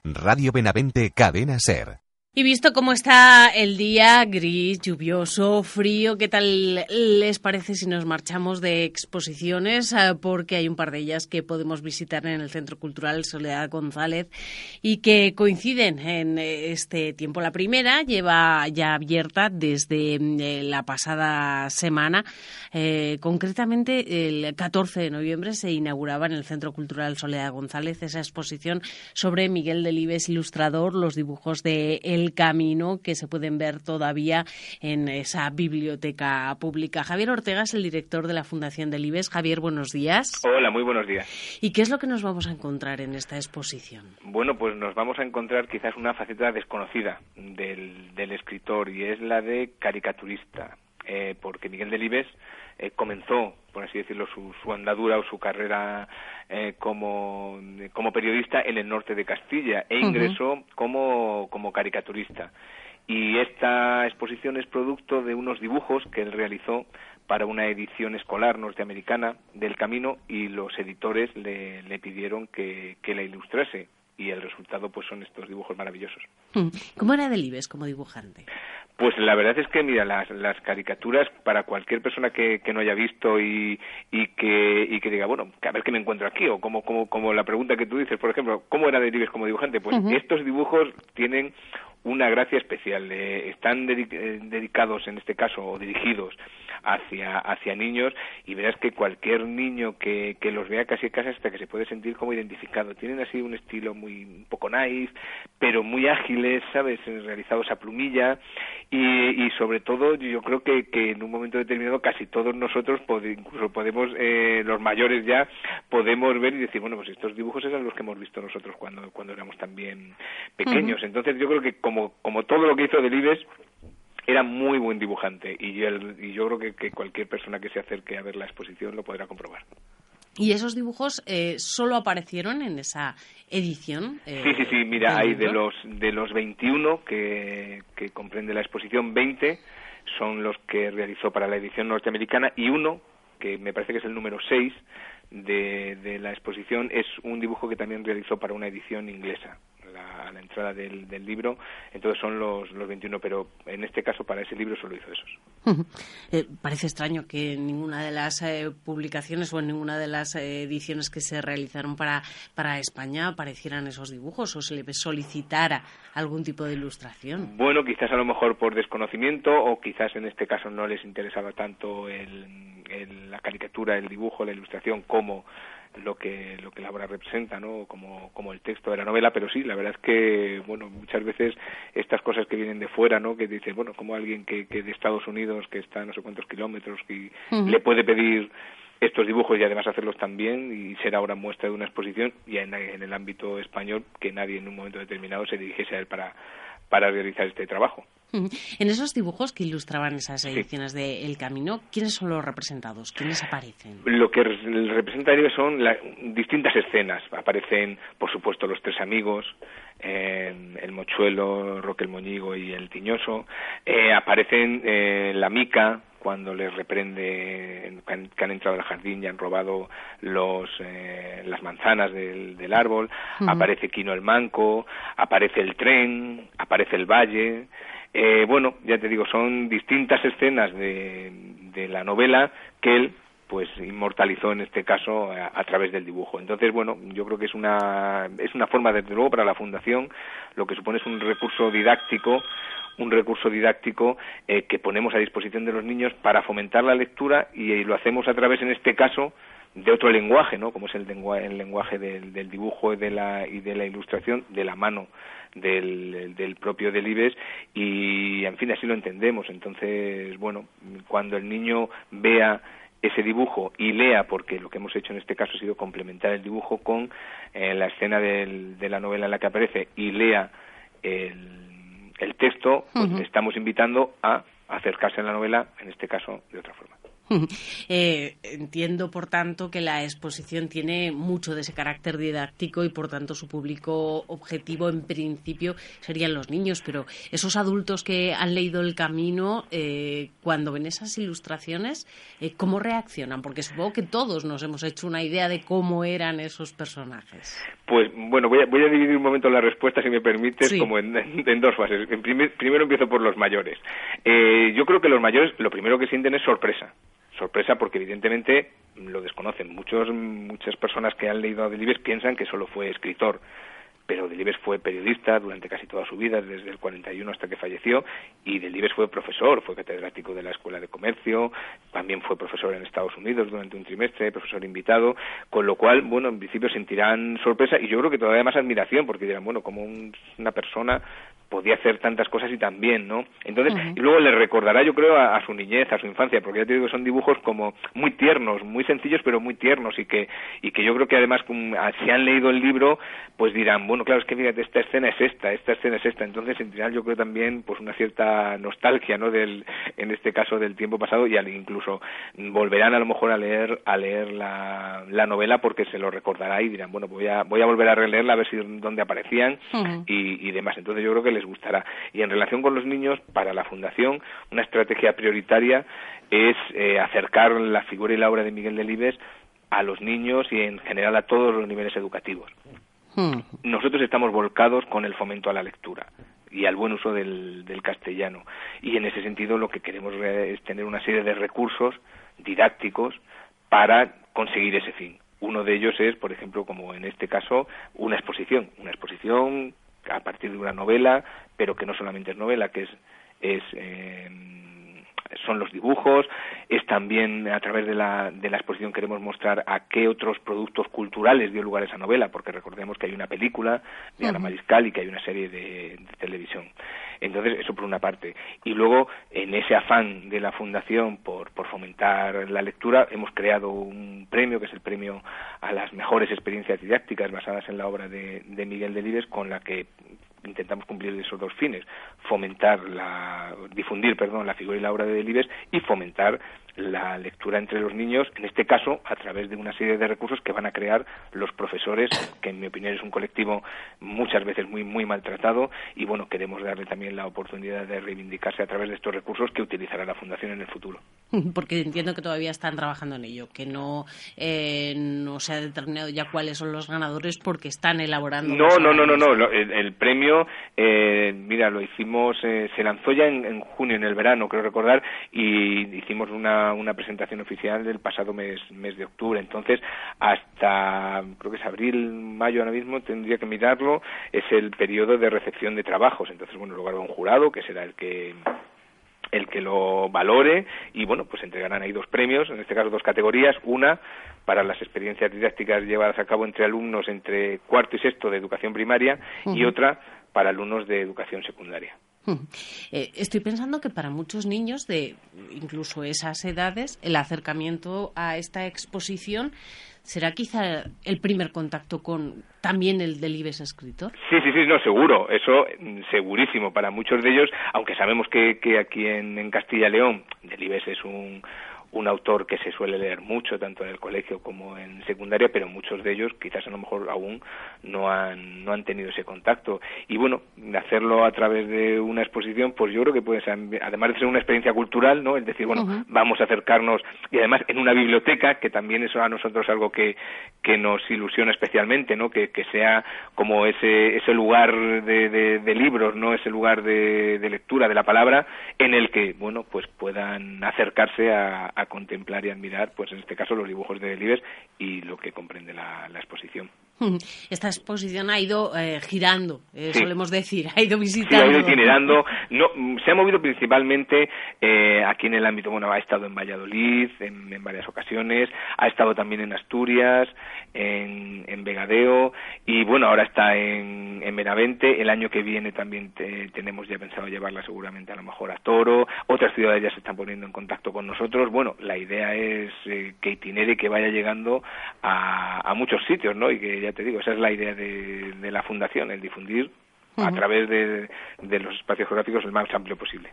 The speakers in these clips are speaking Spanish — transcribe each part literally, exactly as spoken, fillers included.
Radio Benavente, Cadena SER. Y visto cómo está el día, gris, lluvioso, frío, ¿qué tal les parece si nos marchamos de exposiciones? Porque hay un par de ellas que podemos visitar en el Centro Cultural Soledad González y que coinciden en este tiempo. La primera lleva ya abierta desde la pasada semana. Eh, concretamente, el catorce de noviembre se inauguraba en el Centro Cultural Soledad González esa exposición sobre Miguel Delibes, ilustrador, los dibujos de El Camino, que se pueden ver todavía en esa biblioteca pública. Javier Ortega es el director de la Fundación Delibes. Javier, buenos días. Hola, muy buenos días. ¿Y qué es lo que nos vamos a encontrar en esta exposición? Bueno, pues nos vamos a encontrar quizás una faceta desconocida del, del escritor, y es la de caricaturista, eh, porque Miguel Delibes eh, comenzó, por así decirlo, su, su andadura o su carrera eh, como, como periodista en el norte de Castilla e ingresó uh-huh. como, como caricaturista. Y esta exposición es producto de unos dibujos que él realizó para una edición escolar norteamericana del Camino, y los editores le, le pidieron que, que la ilustrase. Y el resultado pues son estos dibujos maravillosos. ¿Cómo era Delibes como dibujante? Pues la verdad es que, mira, las, las caricaturas, para cualquier persona que, que no haya visto y, y que y que diga, bueno, a ver qué me encuentro aquí, o como, como, como la pregunta que tú dices, por ejemplo, ¿cómo era Delibes como dibujante? Pues uh-huh. estos dibujos tienen una gracia especial. Eh, están dedic- eh, dedicados, en este caso, o dirigidos hacia hacia niños, y verás que cualquier niño que, que los vea casi casi hasta que se puede sentir como identificado. Tienen así un estilo muy un poco naif, pero muy ágiles, ¿sabes?, realizados a plumilla, y, y sobre todo yo creo que, que en un momento determinado casi todos nosotros, pod- incluso podemos, eh, los mayores ya, podemos ver y decir, bueno, pues estos dibujos eran los que hemos visto nosotros cuando cuando éramos también pequeños. Uh-huh. Entonces yo creo que como como todo lo que hizo Delibes, era muy buen dibujante, y, él, y yo creo que, que cualquier persona que se acerque a ver la exposición lo podrá comprobar. ¿Y esos dibujos eh, solo aparecieron en esa edición? Eh, sí, sí, sí, mira, hay libro? de los de los veintiuno que, que comprende la exposición, veinte son los que realizó para la edición norteamericana, y uno, que me parece que es el número seis de, de la exposición, es un dibujo que también realizó para una edición inglesa. La, a la entrada del, del libro, entonces son los, los veintiuno, pero en este caso para ese libro solo hizo esos. eh, parece extraño que en ninguna de las eh, publicaciones o en ninguna de las eh, ediciones que se realizaron para, para España aparecieran esos dibujos, o se le solicitara algún tipo de ilustración. Bueno, quizás a lo mejor por desconocimiento, o quizás en este caso no les interesaba tanto el, el, la caricatura, el dibujo, la ilustración, como lo que lo que la obra representa, ¿no?, como como el texto de la novela. Pero sí, la verdad es que, bueno, muchas veces estas cosas que vienen de fuera, ¿no?, que dice, bueno, como alguien que, que de Estados Unidos, que está a no sé cuántos kilómetros, y uh-huh. le puede pedir estos dibujos y además hacerlos también, y ser ahora muestra de una exposición, y en, en el ámbito español, que nadie en un momento determinado se dirigiese a él para para realizar este trabajo. En esos dibujos que ilustraban esas ediciones sí. de El Camino, ¿quiénes son los representados? ¿Quiénes aparecen? Lo que representa son las distintas escenas. Aparecen, por supuesto, los tres amigos, eh, el Mochuelo, Roque el Moñigo y el Tiñoso. Eh, aparecen eh, la Mica, cuando les reprende que han, que han entrado al jardín y han robado los eh, las manzanas del, del árbol. Uh-huh. Aparece Quino el Manco, aparece el tren, aparece el valle. Eh, bueno, ya te digo, son distintas escenas de, de la novela que él pues inmortalizó en este caso a, a través del dibujo. Entonces, bueno, yo creo que es una es una forma, desde luego, para la Fundación, lo que supone es un recurso didáctico, un recurso didáctico eh, que ponemos a disposición de los niños para fomentar la lectura, y, y lo hacemos a través, en este caso, de otro lenguaje, ¿no?, como es el lenguaje, el lenguaje del, del dibujo y de la y de la ilustración, de la mano del, del propio Delibes, y en fin, así lo entendemos. Entonces, bueno, cuando el niño vea ese dibujo y lea, porque lo que hemos hecho en este caso ha sido complementar el dibujo con eh, la escena del, de la novela en la que aparece, y lea el, el texto, pues uh-huh. le estamos invitando a acercarse a la novela, en este caso, de otra forma. Eh, entiendo, por tanto, que la exposición tiene mucho de ese carácter didáctico y, por tanto, su público objetivo, en principio, serían los niños. Pero esos adultos que han leído El Camino, eh, cuando ven esas ilustraciones, eh, ¿cómo reaccionan? Porque supongo que todos nos hemos hecho una idea de cómo eran esos personajes. Pues, bueno, voy a, voy a dividir un momento la respuesta, si me permites, sí. como en, en, en dos fases. En primer, primero empiezo por los mayores. Eh, yo creo que los mayores lo primero que sienten es sorpresa. Sorpresa porque evidentemente lo desconocen. Muchos, muchas personas que han leído a Delibes piensan que solo fue escritor, pero Delibes fue periodista durante casi toda su vida, desde el cuarenta y uno hasta que falleció, y Delibes fue profesor, fue catedrático de la Escuela de Comercio, también fue profesor en Estados Unidos durante un trimestre, profesor invitado, con lo cual, bueno, en principio sentirán sorpresa y yo creo que todavía más admiración, porque dirán, bueno, como un, una persona podía hacer tantas cosas y tan bien, ¿no? Entonces, uh-huh. y luego le recordará, yo creo, a, a su niñez, a su infancia, porque ya te digo que son dibujos como muy tiernos, muy sencillos, pero muy tiernos, y que y que yo creo que además, como, si han leído el libro, pues dirán, bueno, claro, es que fíjate, esta escena es esta, esta escena es esta, entonces sentirán, yo creo, también, pues una cierta nostalgia, ¿no?, del, en este caso, del tiempo pasado, y al, incluso volverán a lo mejor a leer a leer la, la novela porque se lo recordará y dirán, bueno, voy a voy a volver a releerla a ver si dónde aparecían uh-huh. y, y demás. Entonces yo creo que les gustará. Y en relación con los niños, para la Fundación, una estrategia prioritaria es eh, acercar la figura y la obra de Miguel Delibes a los niños y en general a todos los niveles educativos. Hmm. Nosotros estamos volcados con el fomento a la lectura y al buen uso del, del castellano, y en ese sentido lo que queremos es tener una serie de recursos didácticos para conseguir ese fin. Uno de ellos es, por ejemplo, como en este caso, una exposición, una exposición a partir de una novela, pero que no solamente es novela, que es, es eh, son los dibujos, es también a través de la, de la exposición queremos mostrar a qué otros productos culturales dio lugar a esa novela, porque recordemos que hay una película de Ana Mariscal y que hay una serie de, de televisión. Entonces, eso por una parte. Y luego, en ese afán de la Fundación por, por fomentar la lectura, hemos creado un premio, que es el premio a las mejores experiencias didácticas basadas en la obra de, de Miguel Delibes, con la que intentamos cumplir esos dos fines: fomentar la, difundir, perdón, la figura y la obra de Delibes y fomentar la lectura entre los niños, en este caso a través de una serie de recursos que van a crear los profesores, que en mi opinión es un colectivo muchas veces muy muy maltratado, y bueno, queremos darle también la oportunidad de reivindicarse a través de estos recursos que utilizará la Fundación en el futuro. Porque entiendo que todavía están trabajando en ello, que no eh, no se ha determinado ya cuáles son los ganadores, porque están elaborando. No, no, no, no, no, el, el premio, eh, mira, lo hicimos, eh, se lanzó ya en, en junio, en el verano, creo recordar, y hicimos una una presentación oficial del pasado mes mes de octubre. Entonces, hasta creo que es abril, mayo ahora mismo, tendría que mirarlo, es el periodo de recepción de trabajos. Entonces, bueno, luego habrá un jurado que será el que el que lo valore, y bueno, pues entregarán ahí dos premios, en este caso dos categorías, una para las experiencias didácticas llevadas a cabo entre alumnos entre cuarto y sexto de educación primaria, uh-huh. y otra para alumnos de educación secundaria. Eh, estoy pensando que para muchos niños de incluso esas edades, el acercamiento a esta exposición será quizá el primer contacto con también el Delibes escritor. Sí, sí, sí, no, seguro, eso segurísimo para muchos de ellos, aunque sabemos que, que aquí en, en Castilla y León Delibes es un un autor que se suele leer mucho, tanto en el colegio como en secundaria, pero muchos de ellos quizás a lo mejor aún no han no han tenido ese contacto. Y bueno, hacerlo a través de una exposición, pues yo creo que puede ser, además de ser una experiencia cultural, ¿no? Es decir, bueno, uh-huh. vamos a acercarnos, y además en una biblioteca, que también eso a nosotros es algo que, que nos ilusiona especialmente, ¿no? Que, que sea como ese ese lugar de, de, de libros, ¿no? Ese lugar de, de lectura de la palabra, en el que, bueno, pues puedan acercarse a, a a contemplar y admirar, pues en este caso, los dibujos de Delibes y lo que comprende la, la exposición. Esta exposición ha ido eh, girando, eh, sí. solemos decir, ha ido visitando. Sí, ha ido itinerando. No, se ha movido principalmente eh, aquí en el ámbito, bueno, ha estado en Valladolid en, en varias ocasiones, ha estado también en Asturias, en, en Vegadeo, y bueno, ahora está en, en Benavente. El año que viene también te, tenemos ya pensado llevarla seguramente a lo mejor a Toro. Otras ciudades ya se están poniendo en contacto con nosotros. Bueno, la idea es eh, que itinere, que vaya llegando a, a muchos sitios, ¿no? Y que ya te digo, esa es la idea de, de la Fundación, el difundir uh-huh. a través de, de los espacios geográficos el más amplio posible.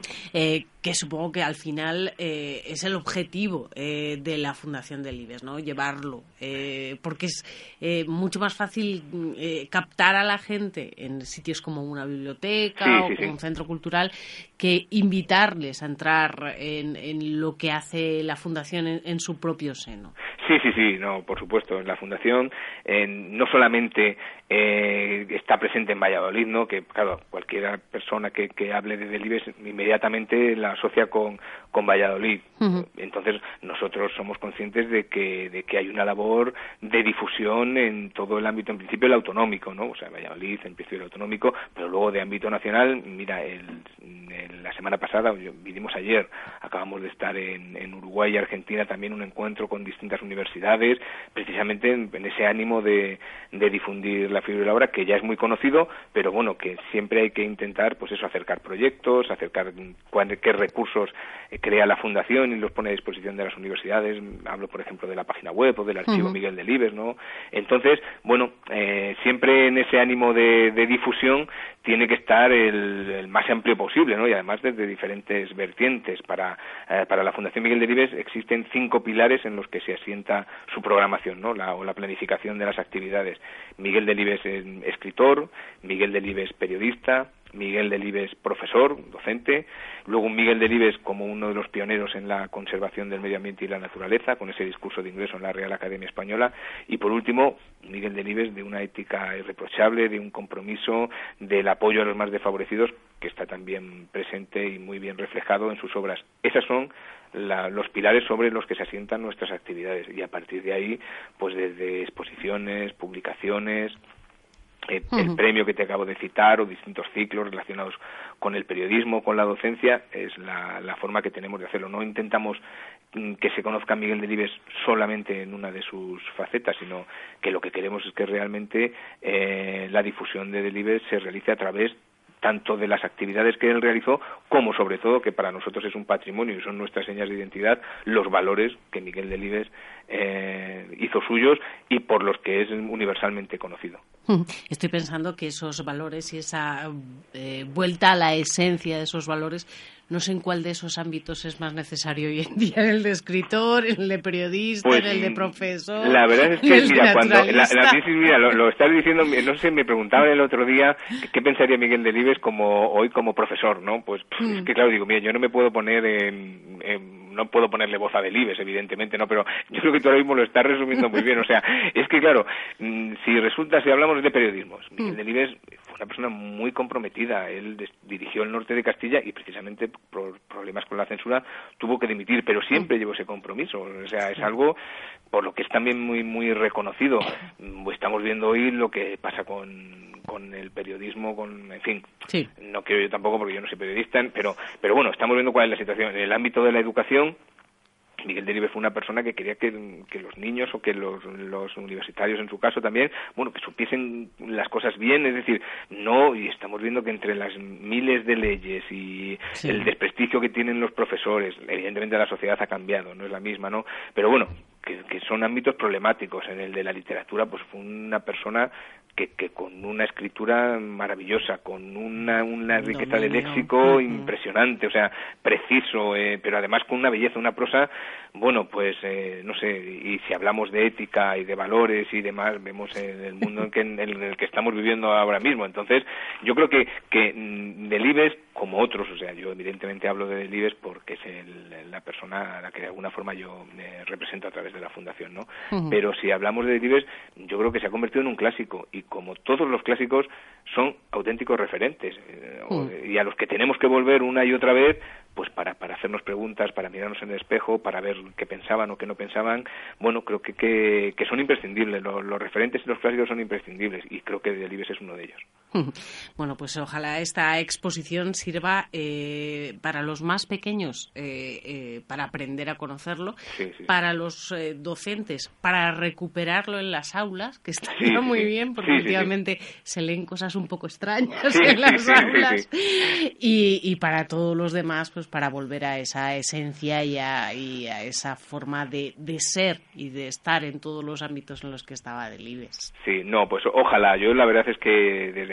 Eh, que supongo que al final eh, es el objetivo eh, de la Fundación del IBEX, ¿no? Llevarlo, eh, porque es eh, mucho más fácil eh, captar a la gente en sitios como una biblioteca sí, o sí, como sí. un centro cultural que invitarles a entrar en, en lo que hace la Fundación en, en su propio seno. Sí, sí, sí, no, por supuesto. En la Fundación eh, no solamente eh, está presente en Valladolid, ¿no? Que, claro, cualquier persona que, que hable de Delibes inmediatamente la asocia con, con Valladolid. Uh-huh. Entonces, nosotros somos conscientes de que, de que hay una labor de difusión en todo el ámbito, en principio el autonómico, ¿no? O sea, Valladolid, en principio el autonómico, pero luego de ámbito nacional, mira, el, el, la semana pasada, vinimos ayer, acabamos de estar en, en Uruguay y Argentina también un encuentro con distintas universidades, precisamente en, en ese ánimo de, de difundir la figura de la obra, que ya es muy conocido, pero bueno, que siempre hay que intentar, pues eso, acercar proyectos, acercar cuál, qué recursos crea la Fundación y los pone a disposición de las universidades. Hablo, por ejemplo, de la página web o del archivo uh-huh. Miguel Delibes, ¿no? Entonces, bueno, eh, siempre en ese ánimo de, de difusión tiene que estar el, el más amplio posible, ¿no? Y además desde diferentes vertientes. Para, eh, para la Fundación Miguel Delibes existen cinco pilares en los que se asienta su programación, ¿no? La, o la planificación de las actividades. Miguel Delibes es escritor, Miguel Delibes periodista, Miguel Delibes profesor, docente, luego un Miguel Delibes como uno de los pioneros en la conservación del medio ambiente y la naturaleza, con ese discurso de ingreso en la Real Academia Española, y por último, Miguel Delibes de una ética irreprochable, de un compromiso, del apoyo a los más desfavorecidos, que está también presente y muy bien reflejado en sus obras. Esas son La, los pilares sobre los que se asientan nuestras actividades, y a partir de ahí, pues desde exposiciones, publicaciones, eh, uh-huh. el premio que te acabo de citar o distintos ciclos relacionados con el periodismo, con la docencia, es la, la forma que tenemos de hacerlo. No intentamos mm, que se conozca a Miguel Delibes solamente en una de sus facetas, sino que lo que queremos es que realmente eh, la difusión de Delibes se realice a través tanto de las actividades que él realizó, como sobre todo, que para nosotros es un patrimonio y son nuestras señas de identidad, los valores que Miguel Delibes eh, hizo suyos y por los que es universalmente conocido. Estoy pensando que esos valores y esa eh, vuelta a la esencia de esos valores, no sé en cuál de esos ámbitos es más necesario hoy en día, en el de escritor, en el de periodista, pues, en el de profesor. La verdad es que, mira, cuando la, la crisis, mira, lo, lo estás diciendo, no sé, me preguntaban el otro día qué pensaría Miguel Delibes como hoy como profesor, ¿no? Pues mm. es que claro, digo, mira, yo no me puedo poner en, en no puedo ponerle voz a Delibes, evidentemente, ¿no? Pero yo creo que tú ahora mismo lo estás resumiendo muy bien. O sea, es que, claro, si resulta, si hablamos de periodismo, Miguel Delibes fue una persona muy comprometida. Él des- dirigió el norte de Castilla y precisamente por problemas con la censura tuvo que dimitir, pero siempre llevó ese compromiso. O sea, es algo por lo que es también muy muy reconocido. Estamos viendo hoy lo que pasa con con el periodismo, con, en fin, sí. No quiero yo tampoco porque yo no soy periodista, pero pero bueno, estamos viendo cuál es la situación. En el ámbito de la educación, Miguel Delibes fue una persona que quería que, que los niños o que los, los universitarios en su caso también, bueno, que supiesen las cosas bien, es decir, no, y estamos viendo que entre las miles de leyes y sí. el desprestigio que tienen los profesores, evidentemente la sociedad ha cambiado, no es la misma, ¿no? Pero bueno, que, que son ámbitos problemáticos. En el de la literatura, pues fue una persona que, que con una escritura maravillosa, con una, una riqueza de léxico uh-huh. impresionante, o sea, preciso, eh, pero además con una belleza, una prosa, bueno, pues, eh, no sé, y si hablamos de ética y de valores y demás, vemos en el mundo en, que, en el que estamos viviendo ahora mismo. Entonces, yo creo que, que Delibes, como otros, o sea, yo evidentemente hablo de Delibes porque es el, la persona a la que de alguna forma yo me represento a través de la Fundación, ¿no? Uh-huh. Pero si hablamos de Delibes, yo creo que se ha convertido en un clásico, y como todos los clásicos son auténticos referentes, eh, uh-huh. y a los que tenemos que volver una y otra vez, pues para, para hacernos preguntas, para mirarnos en el espejo, para ver qué pensaban o qué no pensaban. Bueno, creo que, que, que son imprescindibles, los, los referentes y los clásicos son imprescindibles, y creo que Delibes es uno de ellos. Bueno, pues ojalá esta exposición sirva eh, para los más pequeños, eh, eh, para aprender a conocerlo, sí, sí. para los eh, docentes, para recuperarlo en las aulas, que estaría sí, muy sí. bien, porque sí, últimamente sí, sí. se leen cosas un poco extrañas sí, en las sí, aulas, sí, sí. Y, y para todos los demás, pues para volver a esa esencia y a, y a esa forma de, de ser y de estar en todos los ámbitos en los que estaba Delibes. Sí, no, pues ojalá. Yo la verdad es que desde aquí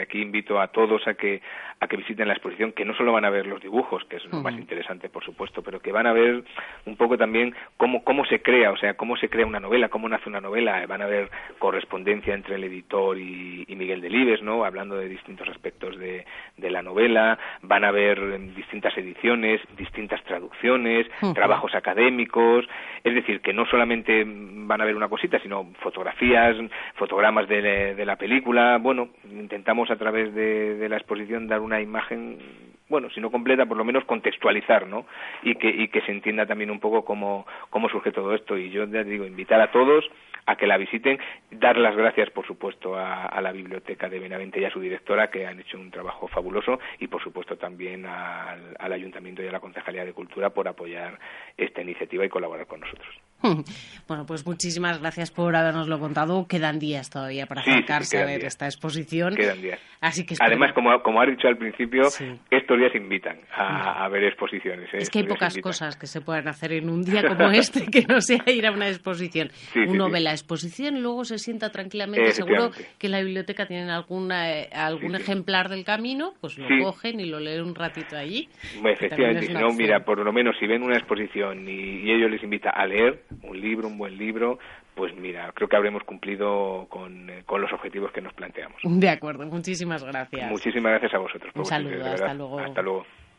aquí invito a todos a que a que visiten la exposición, que no solo van a ver los dibujos, que es lo uh-huh. más interesante, por supuesto, pero que van a ver un poco también cómo cómo se crea, o sea, cómo se crea una novela, cómo nace una novela. Van a ver correspondencia entre el editor y, y Miguel Delibes, ¿no? Hablando de distintos aspectos de, de la novela. Van a ver distintas ediciones, distintas traducciones, uh-huh. trabajos académicos. Es decir, que no solamente van a ver una cosita, sino fotografías, fotogramas de, de la película. Bueno, intentamos a través de, de la exposición dar una imagen, bueno, si no completa, por lo menos contextualizar, ¿no? Y que y que se entienda también un poco cómo, cómo surge todo esto. Y yo ya digo, invitar a todos a que la visiten, dar las gracias, por supuesto, a, a la Biblioteca de Benavente y a su directora, que han hecho un trabajo fabuloso, y por supuesto también al, al Ayuntamiento y a la Concejalía de Cultura por apoyar esta iniciativa y colaborar con nosotros. Bueno, pues muchísimas gracias por habernoslo contado. Quedan días todavía para acercarse sí, sí, a ver días. esta exposición. Quedan días. Así que Además, como, como has dicho al principio, sí. estos días invitan a, a ver exposiciones. ¿eh? Es que hay pocas invitan. cosas que se puedan hacer en un día como este que no sea ir a una exposición. Sí, Uno sí, ve sí. la exposición y luego se sienta tranquilamente. Seguro que en la biblioteca tienen alguna, eh, algún sí, ejemplar sí. del camino, pues lo sí. cogen y lo leen un ratito allí. Bueno, efectivamente, si no, mira, por lo menos si ven una exposición y, y ellos les invita a leer un libro, un buen libro, pues mira, creo que habremos cumplido con, eh, con los objetivos que nos planteamos. De acuerdo, muchísimas gracias. Muchísimas gracias a vosotros. Un saludo, hasta luego. Hasta luego.